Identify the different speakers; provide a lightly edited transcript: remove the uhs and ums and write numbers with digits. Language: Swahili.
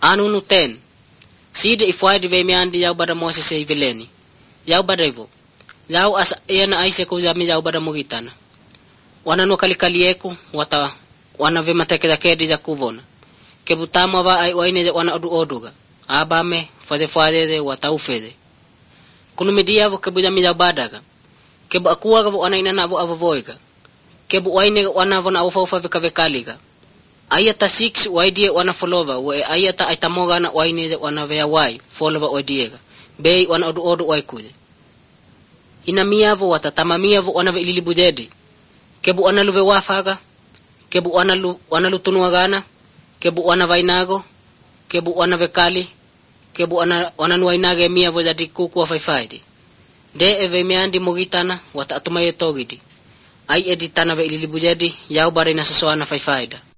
Speaker 1: anu nuten side ifwai de meandi yau bada Moses e veleni yau bada ivo yau as ena aise ko jami yau bada mogitana wana no kali eku wata wana ve mateke kedi za kuvona ke butama va ai waine wana oduga abame fade de wata ufede kunu media vo ke bujami yau badaga ke bu akuwa ga wana ina na avo voiga ke bu waine wana vona ufa vekaliga ayata 6 waidie wana follower we ayata aitamoga na waine wana vea wai follower odiega bei wana odu waikude ina miavo watatamamia vo wana velili bujedi kebu wana luve wafaga kebu wana lutunuagana kebu wana vainago kebu wana vekali kebu wana nuainage mia vo jadi kuku wa faifaidi de eve meandi mogitana wata atumaye togidi ai editana velili bujedi yau bare na sosoana faifaida